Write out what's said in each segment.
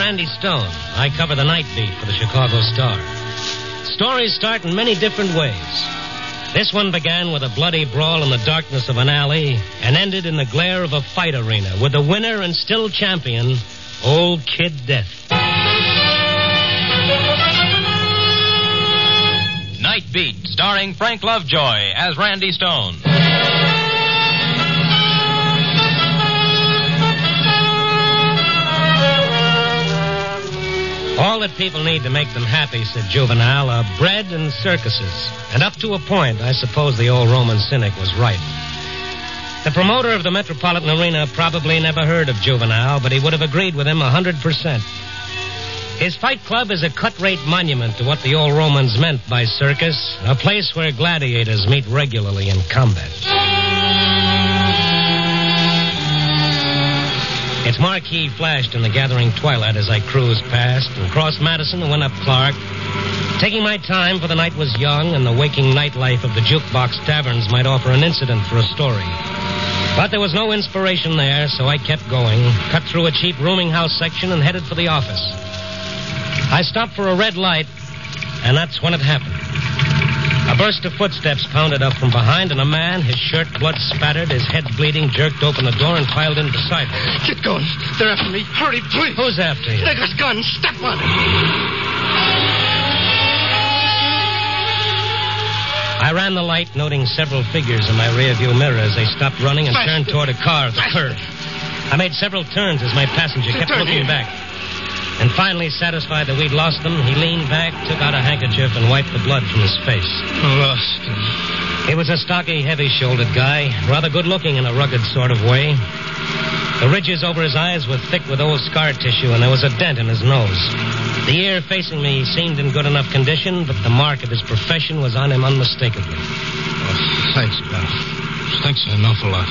Randy Stone. I cover the night beat for the Chicago Star. Stories start in many different ways. This one began with a bloody brawl in the darkness of an alley and ended in the glare of a fight arena with the winner and still champion, Old Kid Death. Night Beat, starring Frank Lovejoy as Randy Stone. All that people need to make them happy, said Juvenile, are bread and circuses. And up to a point, I suppose the old Roman cynic was right. The promoter of the Metropolitan Arena probably never heard of Juvenile, but he would have agreed with him 100%. His fight club is a cut-rate monument to what the old Romans meant by circus, a place where gladiators meet regularly in combat. Its marquee flashed in the gathering twilight as I cruised past and crossed Madison and went up Clark. Taking my time, for the night was young and the waking nightlife of the jukebox taverns might offer an incident for a story. But there was no inspiration there, so I kept going, cut through a cheap rooming house section and headed for the office. I stopped for a red light, and that's when it happened. A burst of footsteps pounded up from behind, and a man, his shirt blood-spattered, his head bleeding, jerked open the door and filed in beside me. Get going. They're after me. Hurry, please. Who's after you? They got guns. Step on it. I ran the light, noting several figures in my rearview mirror as they stopped running and turned toward a car at the curb. I made several turns as my passenger kept looking back. And finally, satisfied that we'd lost them, he leaned back, took out a handkerchief, and wiped the blood from his face. Lost him. He was a stocky, heavy-shouldered guy, rather good-looking in a rugged sort of way. The ridges over his eyes were thick with old scar tissue, and there was a dent in his nose. The ear facing me seemed in good enough condition, but the mark of his profession was on him unmistakably. Oh, thanks, pal. Thanks an awful lot.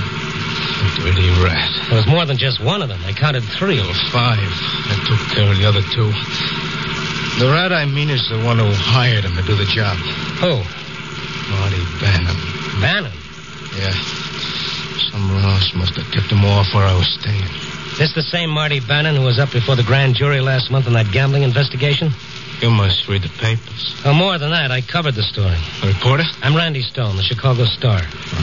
Dirty rat. There was more than just one of them. I counted 3. There were 5. I took care of the other 2. The rat I mean is the one who hired him to do the job. Who? Marty Bannon. Bannon? Yeah. Some loss must have tipped him off where I was staying. This the same Marty Bannon who was up before the grand jury last month in that gambling investigation? You must read the papers. Oh, more than that. I covered the story. A reporter? I'm Randy Stone, the Chicago Star.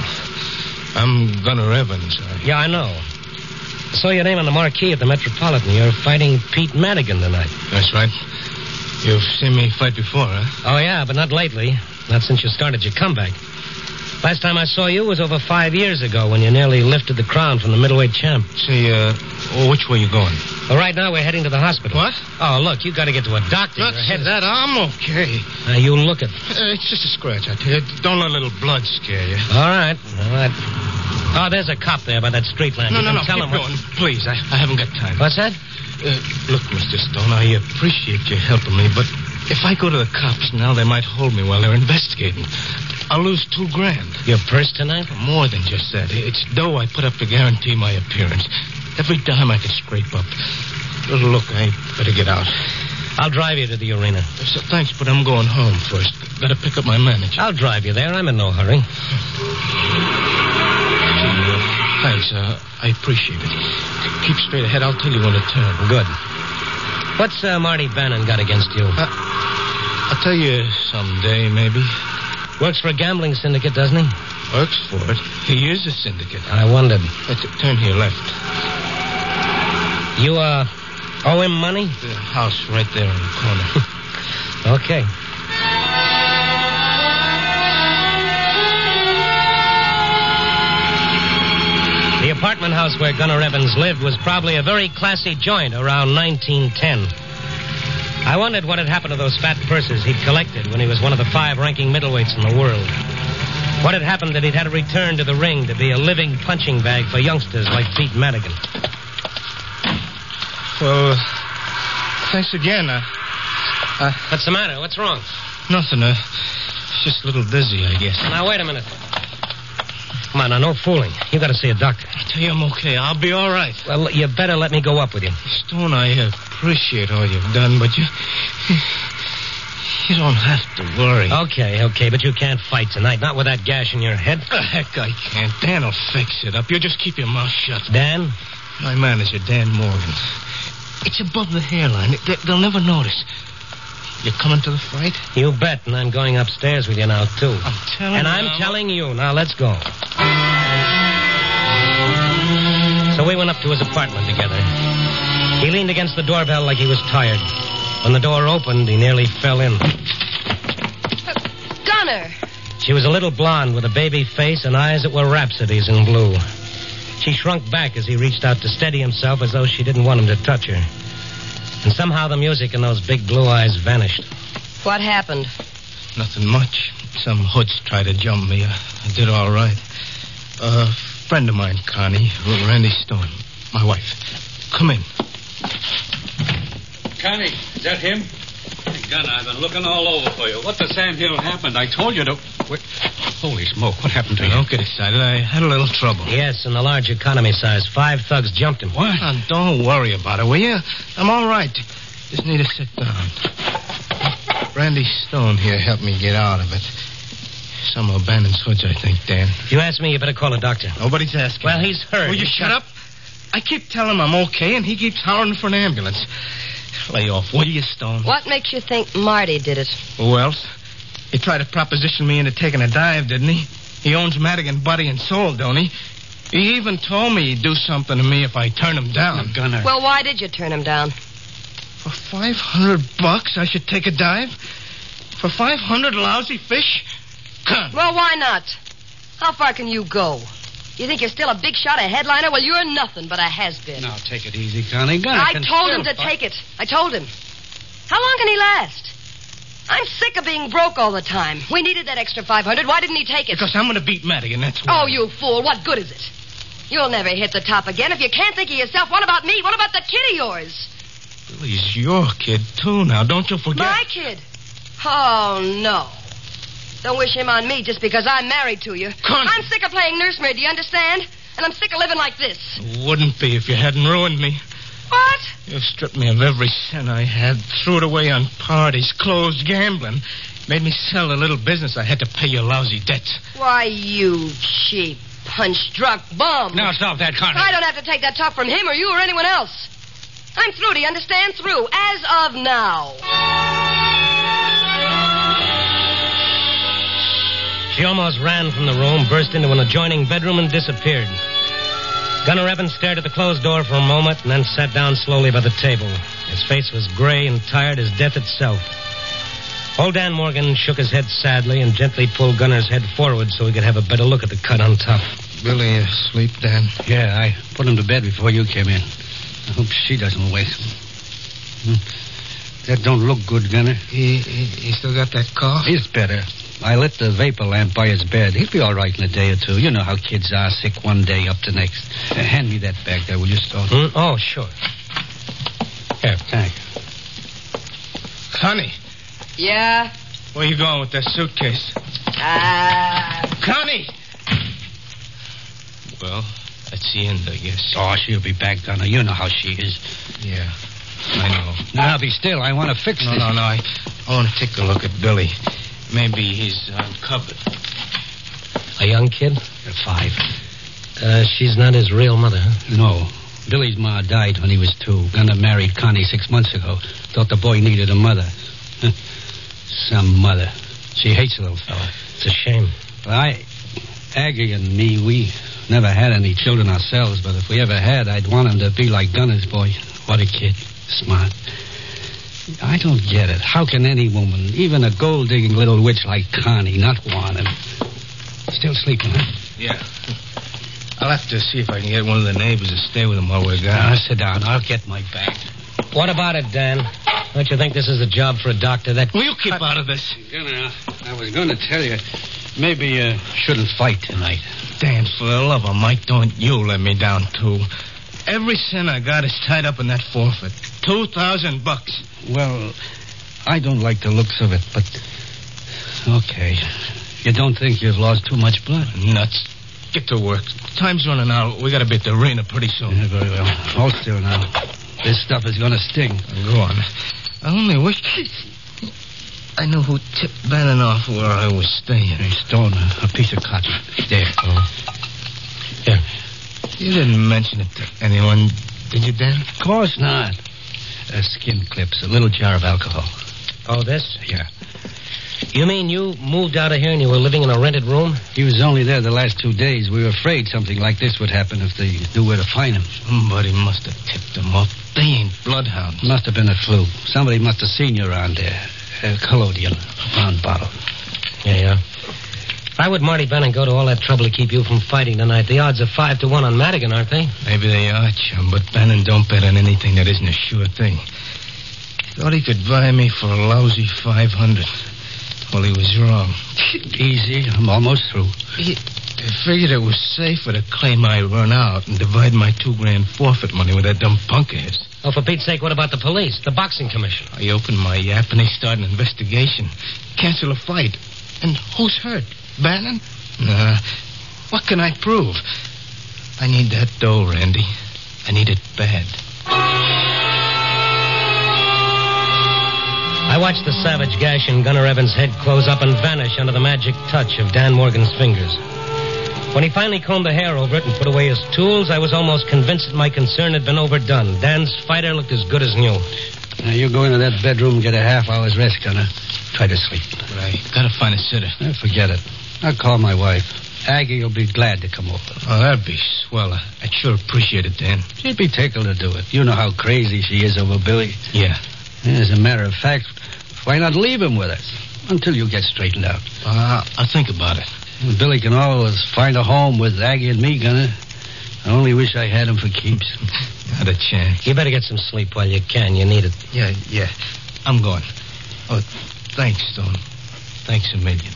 I'm Gunnar Evans. Yeah, I know. I saw your name on the marquee at the Metropolitan. You're fighting Pete Madigan tonight. That's right. You've seen me fight before, huh? Oh, yeah, but not lately. Not since you started your comeback. Last time I saw you was over 5 years ago when you nearly lifted the crown from the middleweight champ. Say, which way you going? Well, right now we're heading to the hospital. What? Oh, look, you got to get to a doctor. Not that. I'm okay. Now, you look it. It's just a scratch, I tell you. Don't let a little blood scare you. All right. Oh, there's a cop there by that street lamp. No, Tell keep him going. Please, I haven't got time. What's that? Look, Mr. Stone, I appreciate you helping me, but if I go to the cops now, they might hold me while they're investigating. I'll lose $2,000. Your purse tonight? More than just that. It's dough I put up to guarantee my appearance. Every dime I can scrape up. Look, I better get out. I'll drive you to the arena. So, thanks, but I'm going home first. Gotta pick up my manager. I'll drive you there. I'm in no hurry. Thanks, I appreciate it. Keep straight ahead. I'll tell you when to turn. Good. What's Marty Bannon got against you? I'll tell you someday, maybe. Works for a gambling syndicate, doesn't he? Works for it. He is a syndicate. I wondered. Turn here left. You, owe him money? The house right there in the corner. Okay. The apartment house where Gunnar Evans lived was probably a very classy joint around 1910. I wondered what had happened to those fat purses he'd collected when he was one of the 5 ranking middleweights in the world. What had happened that he'd had to return to the ring to be a living punching bag for youngsters like Pete Madigan. Well, thanks again. What's the matter? What's wrong? Nothing. Just a little dizzy, I guess. Now, wait a minute. Come on, now, no fooling. You got to see a doctor. I tell you, I'm okay. I'll be all right. Well, you better let me go up with you. Stone, I appreciate all you've done, but you don't have to worry. Okay, but you can't fight tonight. Not with that gash in your head. Heck, I can't. Dan'll fix it up. You just keep your mouth shut. Dan? My manager, Dan Morgan. It's above the hairline. They'll never notice. You coming to the fight? You bet, and I'm going upstairs with you now, too. I'm telling you. And I'm telling you. Now, let's go. So we went up to his apartment together. He leaned against the doorbell like he was tired. When the door opened, he nearly fell in. Gunner! She was a little blonde with a baby face and eyes that were rhapsodies in blue. She shrunk back as he reached out to steady himself as though she didn't want him to touch her. And somehow the music in those big blue eyes vanished. What happened? Nothing much. Some hoods tried to jump me. I did all right. A friend of mine, Connie, Randy Stone, my wife. Come in. Connie, is that him? Hey, Gunner, I've been looking all over for you. What the Sam Hill happened? I told you to... Wait. Holy smoke, what happened to you? Don't get excited. I had a little trouble. Yes, in the large economy size. 5 thugs jumped him. What? Now, don't worry about it, will you? I'm all right. Just need to sit down. Randy Stone here helped me get out of it. Some of Bannon's hoods, I think, Dan. If you ask me, you better call a doctor. Nobody's asking. Well, he's hurt. Will you shut up? I keep telling him I'm okay, and he keeps hollering for an ambulance. Lay off, will you, Stone? What makes you think Marty did it? Who else? He tried to proposition me into taking a dive, didn't he? He owns Madigan body and soul, don't he? He even told me he'd do something to me if I turn him down. Gunner. Well, why did you turn him down? For $500, I should take a dive? For 500 lousy fish? Come. Well, why not? How far can you go? You think you're still a big shot, a headliner? Well, you're nothing but a has-been. Now, take it easy, Connie. Gunner I can told him still to fight. take it. I told him. How long can he last? I'm sick of being broke all the time. We needed that extra 500. Why didn't he take it? Because I'm going to beat Madigan, that's why. Oh, you fool. What good is it? You'll never hit the top again. If you can't think of yourself, what about me? What about the kid of yours? Billy's your kid, too, now. Don't you forget. My kid? Oh, no. Don't wish him on me just because I'm married to you. Connie. I'm sick of playing nursemaid, do you understand? And I'm sick of living like this. Wouldn't be if you hadn't ruined me. What? You stripped me of every cent I had, threw it away on parties, closed gambling, made me sell the little business I had to pay your lousy debts. Why, you cheap, punch-drunk bum. Now, stop that, Connie. I don't have to take that talk from him or you or anyone else. I'm through, do you understand? Through, as of now. She almost ran from the room, burst into an adjoining bedroom, and disappeared. Gunner Evans stared at the closed door for a moment and then sat down slowly by the table. His face was gray and tired as death itself. Old Dan Morgan shook his head sadly and gently pulled Gunner's head forward so he could have a better look at the cut on top. Billy asleep, Dan? Yeah, I put him to bed before you came in. I hope she doesn't wake him. That don't look good, Gunner. He still got that cough? He's better. I lit the vapor lamp by his bed. He'll be all right in a day or two. You know how kids are, sick one day, up the next. Hand me that bag there, will you, Stone? Oh, sure. Here, Thank you. Connie, Yeah? where you going with that suitcase? Connie! Well, that's the end, I guess. Oh, she'll be back, Gunner. You know how she is. Yeah, I know. Now, be still. I want to fix this. No. I want to take a look at Billy. Maybe he's uncovered. a young kid? 5. She's not his real mother, huh? No. Billy's ma died when he was 2. Gunner married Connie 6 months ago. Thought the boy needed a mother. Some mother. She hates the little fella. It's a shame. Aggie and me, we never had any children ourselves, but if we ever had, I'd want him to be like Gunner's boy. What a kid. Smart. I don't get it. How can any woman, even a gold-digging little witch like Connie, not want him? Still sleeping, huh? Yeah. I'll have to see if I can get one of the neighbors to stay with him while we're gone. Sit down. I'll get my bag. What about it, Dan? Don't you think this is a job for a doctor? Will you keep out of this? Gunner, I was going to tell you, maybe you shouldn't fight tonight. Dan, for the love of Mike, don't you let me down, too. Every cent I got is tied up in that forfeit. $2,000. Well, I don't like the looks of it, but... Okay. You don't think you've lost too much blood? Nuts. Get to work. Time's running out. We gotta be at the arena pretty soon. Yeah, very well. Hold still now. This stuff is gonna sting. Go on. I only wish I knew who tipped Bannon off where I was staying. Hey, Stone, a piece of cotton. There. Oh. Here. You didn't mention it to anyone, did you, Dan? Of course not. Skin clips, a little jar of alcohol. Oh, this? Yeah. You mean you moved out of here and you were living in a rented room? He was only there the last 2 days. We were afraid something like this would happen if they knew where to find him. Somebody must have tipped them off. They ain't bloodhounds. Must have been a fluke. Somebody must have seen you around there. Collodion, a brown bottle. Yeah. Why would Marty Bannon go to all that trouble to keep you from fighting tonight? The odds are 5-1 on Madigan, aren't they? Maybe they are, chum, but Bannon don't bet on anything that isn't a sure thing. Thought he could buy me for a lousy 500. Well, he was wrong. Easy. I'm almost through. I figured it was safer to claim I run out and divide my $2,000 forfeit money with that dumb punk of his. Oh, for Pete's sake, what about the police? The boxing commission? I opened my yap and they started an investigation. Cancel a fight. And who's hurt? Bannon? Nah. What can I prove? I need that dough, Randy. I need it bad. I watched the savage gash in Gunner Evans' head close up and vanish under the magic touch of Dan Morgan's fingers. When he finally combed the hair over it and put away his tools, I was almost convinced that my concern had been overdone. Dan's fighter looked as good as new. Now, you go into that bedroom and get a half hour's rest, Gunner. Try to sleep. But I gotta find a sitter. Forget it. I'll call my wife. Aggie will be glad to come over. Oh, that'd be swell. I'd sure appreciate it, Dan. She'd be tickled to do it. You know how crazy she is over Billy. Yeah. As a matter of fact, why not leave him with us until you get straightened out? I'll think about it. Billy can always find a home with Aggie and me, Gunner. I only wish I had him for keeps. Not a chance. You better get some sleep while you can. You need it. Yeah. I'm going. Oh, thanks, Stone. Thanks a million.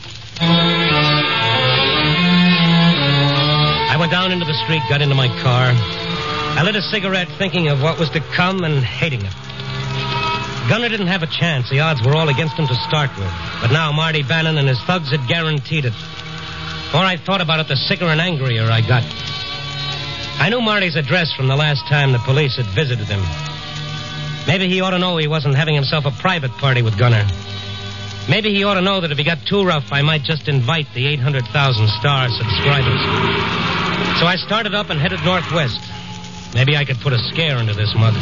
I went down into the street, got into my car. I lit a cigarette thinking of what was to come and hating it. Gunner didn't have a chance. The odds were all against him to start with. But now Marty Bannon and his thugs had guaranteed it. The more I thought about it, the sicker and angrier I got. I knew Marty's address from the last time the police had visited him. Maybe he ought to know he wasn't having himself a private party with Gunner. Maybe he ought to know that if he got too rough, I might just invite the 800,000 Star subscribers. So I started up and headed northwest. Maybe I could put a scare into this mug.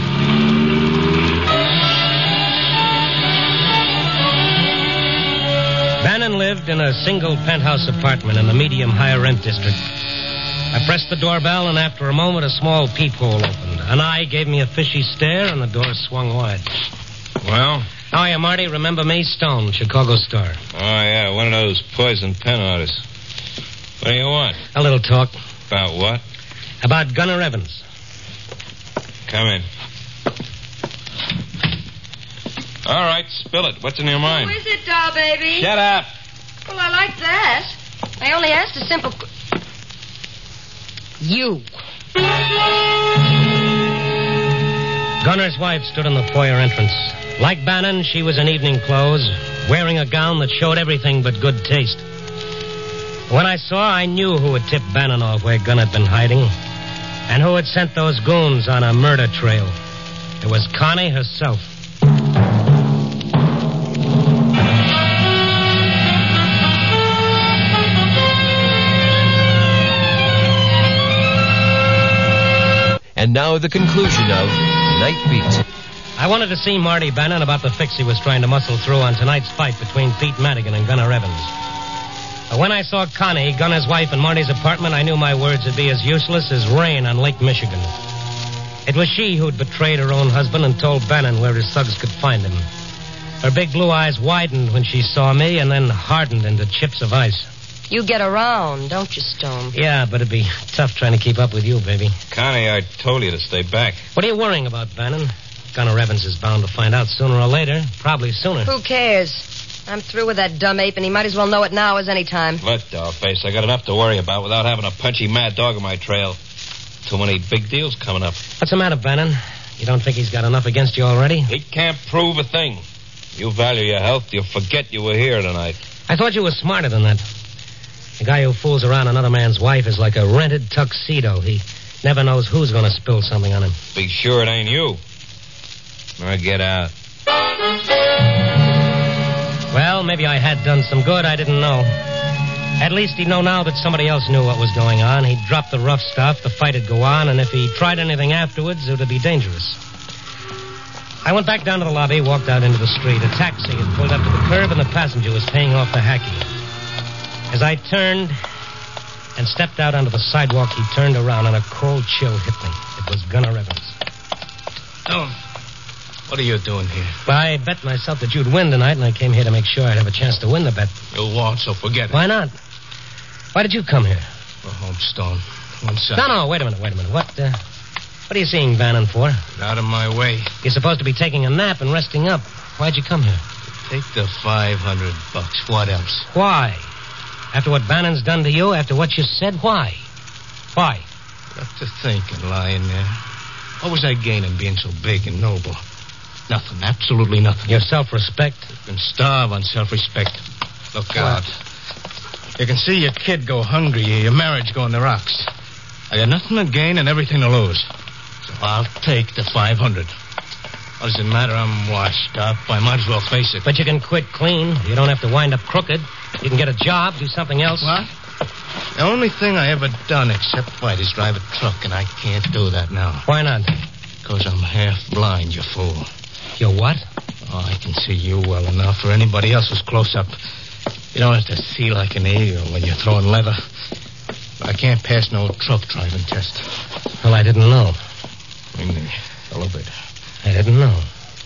Bannon lived in a single penthouse apartment in the medium higher rent district. I pressed the doorbell, and after a moment, a small peephole opened. An eye gave me a fishy stare, and the door swung wide. Well? How are you, Marty? Remember me? Stone, Chicago Star. Oh, yeah, one of those poison pen artists. What do you want? A little talk. About what? About Gunner Evans. Come in. All right, spill it. What's in your mind? Who is it, doll baby? Shut up. Well, I like that. I only asked a simple... You. Gunner's wife stood in the foyer entrance. Like Bannon, she was in evening clothes, wearing a gown that showed everything but good taste. When I saw her, I knew who had tipped Bannon off where Gunner had been hiding, and who had sent those goons on a murder trail. It was Connie herself. And now the conclusion of Night Beat. I wanted to see Marty Bannon about the fix he was trying to muscle through on tonight's fight between Pete Madigan and Gunner Evans. But when I saw Connie, Gunner's wife, in Marty's apartment, I knew my words would be as useless as rain on Lake Michigan. It was she who'd betrayed her own husband and told Bannon where his thugs could find him. Her big blue eyes widened when she saw me and then hardened into chips of ice. You get around, don't you, Stone? Yeah, but it'd be tough trying to keep up with you, baby. Connie, I told you to stay back. What are you worrying about, Bannon? Gunner Evans is bound to find out sooner or later. Probably sooner. Who cares? I'm through with that dumb ape, and he might as well know it now as any time. Look, dollface, I got enough to worry about without having a punchy mad dog on my trail. Too many big deals coming up. What's the matter, Bannon? You don't think he's got enough against you already? He can't prove a thing. You value your health, you'll forget you were here tonight. I thought you were smarter than that. The guy who fools around another man's wife is like a rented tuxedo. He never knows who's going to spill something on him. Be sure it ain't you. Now get out. Well, maybe I had done some good. I didn't know. At least he'd know now that somebody else knew what was going on. He'd drop the rough stuff, the fight would go on, and if he tried anything afterwards, it would be dangerous. I went back down to the lobby, walked out into the street. A taxi had pulled up to the curb, and the passenger was paying off the hacky. As I turned and stepped out onto the sidewalk, he turned around, and a cold chill hit me. It was Gunnar Evans. Stone, what are you doing here? Well, I bet myself that you'd win tonight, and I came here to make sure I'd have a chance to win the bet. You won't, so forget it. Why not? Why did you come here? Go home, Stone. One side. No, wait a minute. What are you seeing Bannon for? Get out of my way. You're supposed to be taking a nap and resting up. Why'd you come here? Take the $500. What else? Why? After what Bannon's done to you, after what you said, why? Why? Got to thinking, lying there. What was I gaining being so big and noble? Nothing, absolutely nothing. Your self-respect? You can starve on self-respect. Look out. You can see your kid go hungry, your marriage go in the rocks. I got nothing to gain and everything to lose. So I'll take the $500. What does it matter? I'm washed up. I might as well face it. But you can quit clean. You don't have to wind up crooked. You can get a job, do something else. What? The only thing I ever done except fight is drive a truck, and I can't do that now. Why not? Because I'm half blind, you fool. You're what? Oh, I can see you well enough for anybody else who's close up. You don't have to see like an eagle when you're throwing leather. I can't pass no truck driving test. Well, I didn't know. Ring the elevator. I didn't know.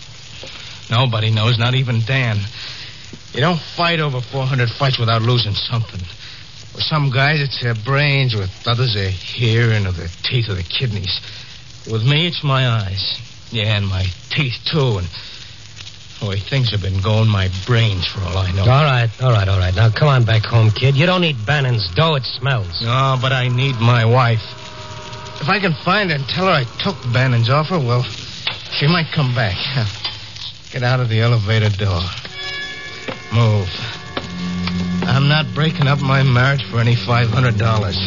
Nobody knows, not even Dan. You don't fight over 400 fights without losing something. With some guys, it's their brains. With others, their hearing or their teeth or their kidneys. With me, it's my eyes. Yeah, and my teeth, too. And the way things have been going, my brains, for all I know. All right. Now, come on back home, kid. You don't need Bannon's dough. It smells. No, but I need my wife. If I can find her and tell her I took Bannon's offer, well, she might come back. Get out of the elevator door. Move. I'm not breaking up my marriage for any $500.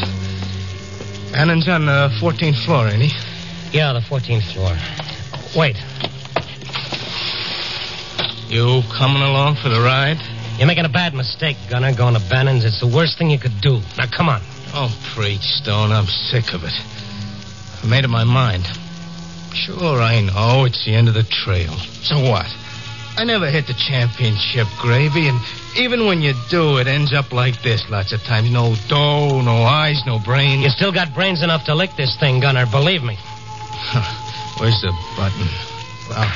Bannon's on the 14th floor, ain't he? Yeah, the 14th floor. Wait. You coming along for the ride? You're making a bad mistake, Gunner, going to Bannon's. It's the worst thing you could do. Now, come on. Oh, preach, Stone. I'm sick of it. I made up my mind. Sure, I know it's the end of the trail. So what? I never hit the championship gravy, and even when you do, it ends up like this lots of times. No dough, no eyes, no brains. You still got brains enough to lick this thing, Gunner, believe me. Where's the button? Well,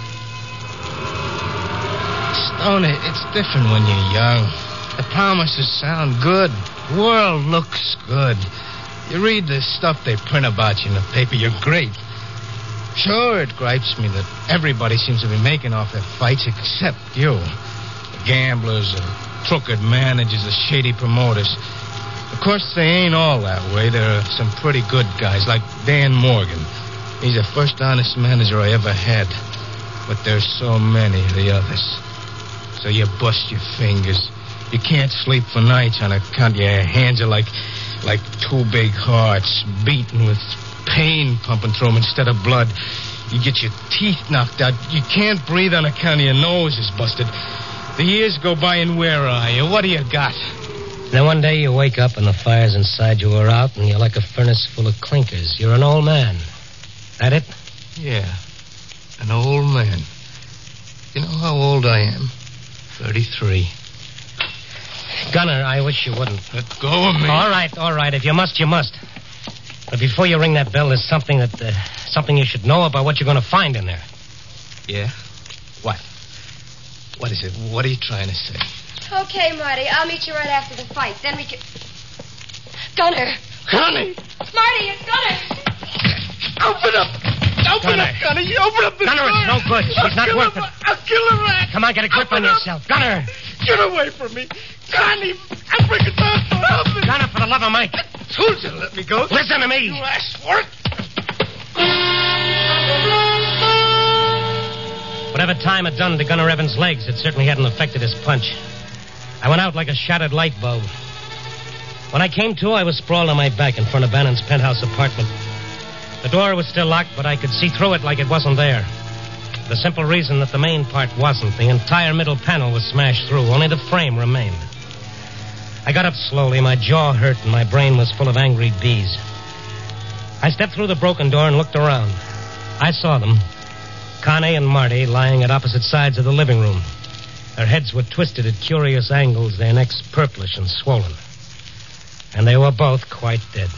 Stone, it's different when you're young. The promises sound good. The world looks good. You read the stuff they print about you in the paper, you're great. Sure, it gripes me that everybody seems to be making off their fights except you. The gamblers, the crooked managers, the shady promoters. Of course, they ain't all that way. There are some pretty good guys, like Dan Morgan. He's the first honest manager I ever had. But there's so many of the others. So you bust your fingers. You can't sleep for nights on account your hands are like two big hearts, beating with pain pumping through them instead of blood. You get your teeth knocked out. You can't breathe on account of your nose is busted. The years go by and where are you? What do you got? Then one day you wake up and the fires inside you are out and you're like a furnace full of clinkers. You're an old man. That it? Yeah, an old man. You know how old I am? 33. Gunner, I wish you wouldn't. Let go of me. All right. If you must, you must. But before you ring that bell, there's something you should know about what you're going to find in there. Yeah? What? What is it? What are you trying to say? Okay, Marty. I'll meet you right after the fight. Then we can... Gunner. Connie! Marty, it's Gunner. Open up! Open up, Gunner! You open up the Gunner, door! it's no good. She's not worth it. I'll kill her rat! Come on, get a grip on yourself. Gunner! Get away from me! Connie! I'll break it down for help me! Gunner, for the love of Mike. Told you to let me go. Listen to me. You asked for it. Whatever time had done to Gunner Evans' legs, it certainly hadn't affected his punch. I went out like a shattered light bulb. When I came to, I was sprawled on my back in front of Bannon's penthouse apartment. The door was still locked, but I could see through it like it wasn't there. The simple reason that the main part wasn't. The entire middle panel was smashed through. Only the frame remained. I got up slowly. My jaw hurt and my brain was full of angry bees. I stepped through the broken door and looked around. I saw them. Connie and Marty lying at opposite sides of the living room. Their heads were twisted at curious angles, their necks purplish and swollen. And they were both quite dead.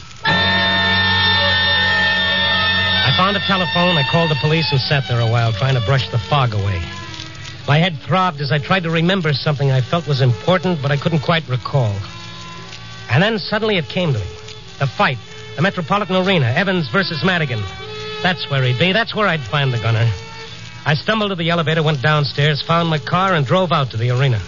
I found a telephone, I called the police and sat there a while trying to brush the fog away. My head throbbed as I tried to remember something I felt was important, but I couldn't quite recall. And then suddenly it came to me. The fight, the Metropolitan Arena, Evans versus Madigan. That's where he'd be. That's where I'd find the gunner. I stumbled to the elevator, went downstairs, found my car, and drove out to the arena.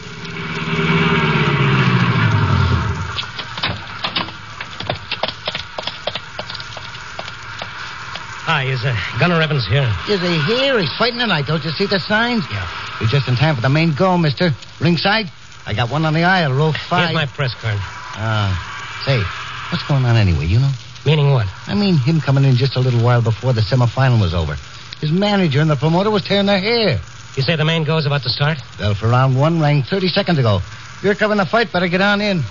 Hi, is Gunner Evans here? Is he here? He's fighting tonight. Don't you see the signs? Yeah. We're just in time for the main go, mister. Ringside? I got one on the aisle, row 5. Here's my press card. Say, what's going on anyway, you know? Meaning what? I mean, him coming in just a little while before the semifinal was over. His manager and the promoter was tearing their hair. You say the main go's about to start? Well, for round 1 rang 30 seconds ago. You're covering the fight, better get on in.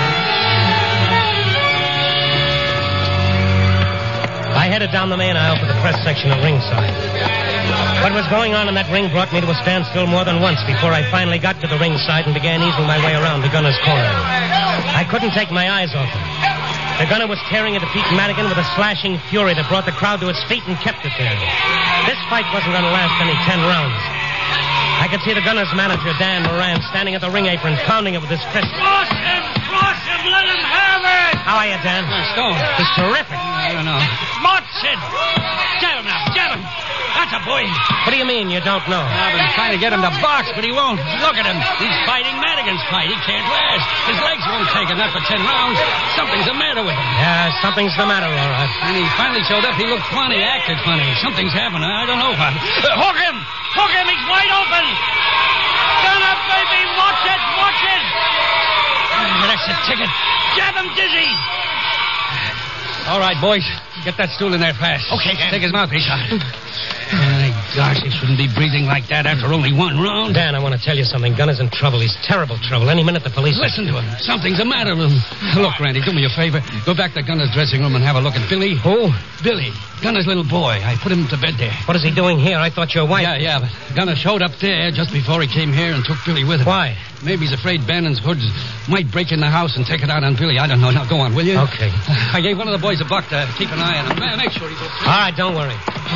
I headed down the main aisle for the press section at ringside. What was going on in that ring brought me to a standstill more than once before I finally got to the ringside and began easing my way around the gunner's corner. I couldn't take my eyes off him. The gunner was tearing into Pete Madigan with a slashing fury that brought the crowd to its feet and kept it there. This fight wasn't going to last any 10 rounds. I could see the gunner's manager, Dan Moran, standing at the ring apron, pounding it with his fist. Cross him! Let him have it! How are you, Dan? Stone. He's terrific. I don't know. Watson! Jab him now, jab him! That's a boy. What do you mean you don't know? I've been trying to get him to box, but he won't. Look at him. He's fighting Madigan's fight. He can't last. His legs won't take him. Not for 10 rounds. Something's the matter with him. Yeah, something's the matter, all right. When he finally showed up, he looked funny, acted funny. Something's happened. I don't know what. Hook him! Hook him! He's wide open! Gunner, baby! Watch it! Watch it! That's the ticket. Jab him, Dizzy! All right, boys. Get that stool in there fast. Okay, Dan. Take his mouthpiece out. My gosh, he shouldn't be breathing like that after only 1 round. Dan, I want to tell you something. Gunner's in trouble. He's terrible trouble. Any minute the police... Listen to him. Something's the matter with him. Look, Randy, do me a favor. Go back to Gunner's dressing room and have a look at Billy. Who? Billy. Gunner's little boy. I put him to bed there. What is he doing here? I thought your wife... Yeah, but Gunner showed up there just before he came here and took Billy with him. Why? Maybe he's afraid Bannon's hoods might break in the house and take it out on Billy. I don't know. Now, go on, will you? Okay. I gave one of the boys $1 to keep an eye on him. Make sure he's okay. All right, don't worry.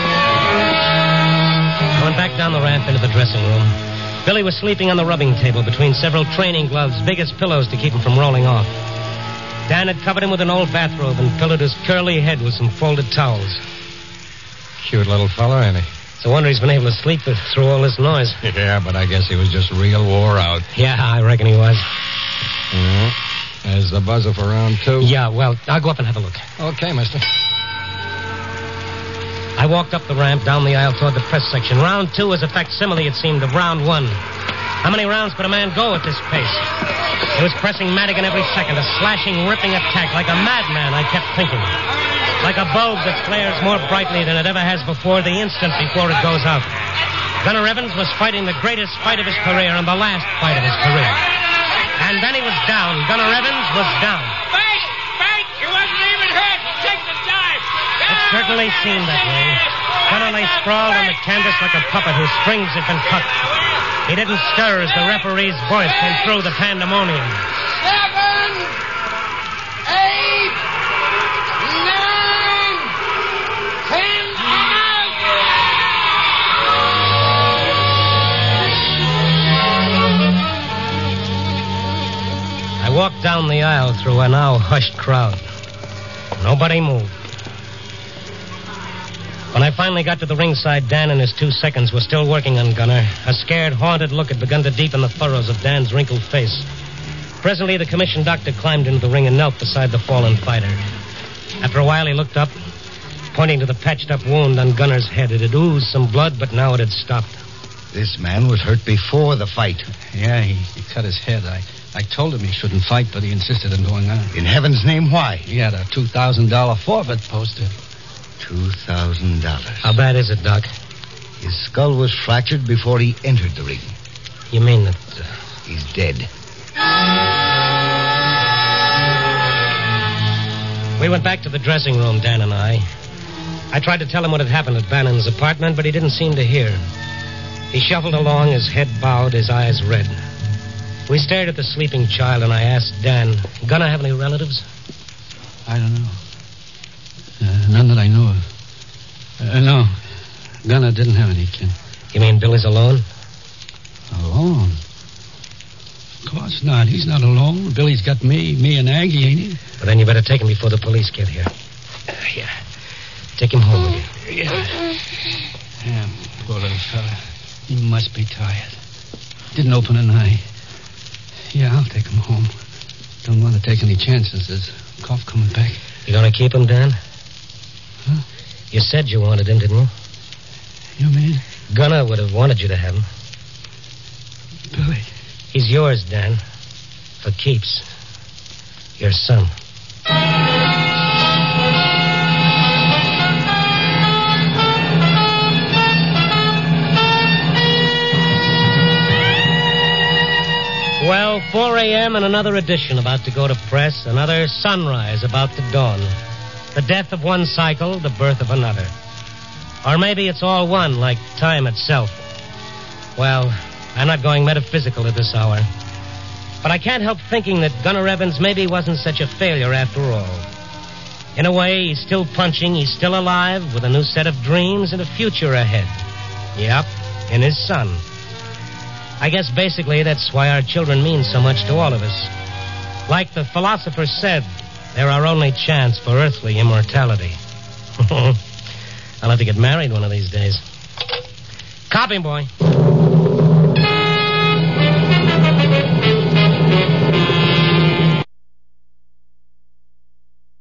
I went back down the ramp into the dressing room. Billy was sleeping on the rubbing table between several training gloves, big as pillows to keep him from rolling off. Dan had covered him with an old bathrobe and pillowed his curly head with some folded towels. Cute little fella, ain't he? It's a wonder he's been able to sleep through all this noise. Yeah, but I guess he was just real wore out. Yeah, I reckon he was. Mm-hmm. There's the buzzer for round 2. Yeah, well, I'll go up and have a look. Okay, mister. I walked up the ramp, down the aisle toward the press section. Round 2 was a facsimile, it seemed, of round 1. How many rounds could a man go at this pace? He was pressing Madigan every second, a slashing, ripping attack, like a madman, I kept thinking. Like a bulb that flares more brightly than it ever has before the instant before it goes out. Gunner Evans was fighting the greatest fight of his career and the last fight of his career. And then he was down. Gunner Evans was down. Bank! He wasn't even hurt! Take the dive! It certainly seemed that way. Gunner lay sprawled on the canvas like a puppet whose strings had been cut. He didn't stir as the referee's voice came through the pandemonium. 7, 8, 9, 10 out! I walked down the aisle through a now hushed crowd. Nobody moved. When I finally got to the ringside, Dan and his 2 seconds were still working on Gunner. A scared, haunted look had begun to deepen the furrows of Dan's wrinkled face. Presently, the commission doctor climbed into the ring and knelt beside the fallen fighter. After a while, he looked up, pointing to the patched-up wound on Gunner's head. It had oozed some blood, but now it had stopped. This man was hurt before the fight. Yeah, he cut his head. I told him he shouldn't fight, but he insisted on going on. In heaven's name, why? He had a $2,000 forfeit posted. $2,000. How bad is it, Doc? His skull was fractured before he entered the ring. You mean that... He's dead. We went back to the dressing room, Dan and I. I tried to tell him what had happened at Bannon's apartment, but he didn't seem to hear. He shuffled along, his head bowed, his eyes red. We stared at the sleeping child, and I asked Dan, "Gonna have any relatives?" I don't know. None that I know of. No. Gunnar didn't have any kin. You mean Billy's alone? Alone? Of course not. He's not alone. Billy's got me and Aggie, ain't he? Well, then you better take him before the police get here. Here. Take him home with you. Yeah, poor little fella. He must be tired. Didn't open an eye. Yeah, I'll take him home. Don't want to take any chances. There's cough coming back. You gonna keep him, Dan? Huh? You said you wanted him, didn't you? You mean? Gunnar would have wanted you to have him. Billy. He's yours, Dan. For keeps. Your son. Well, 4 a.m. and another edition about to go to press. Another sunrise about to dawn. The death of one cycle, the birth of another. Or maybe it's all one, like time itself. Well, I'm not going metaphysical at this hour. But I can't help thinking that Gunnar Evans maybe wasn't such a failure after all. In a way, he's still punching, he's still alive, with a new set of dreams and a future ahead. Yep, in his son. I guess basically that's why our children mean so much to all of us. Like the philosopher said, they're our only chance for earthly immortality. I'll have to get married one of these days. Copy, boy.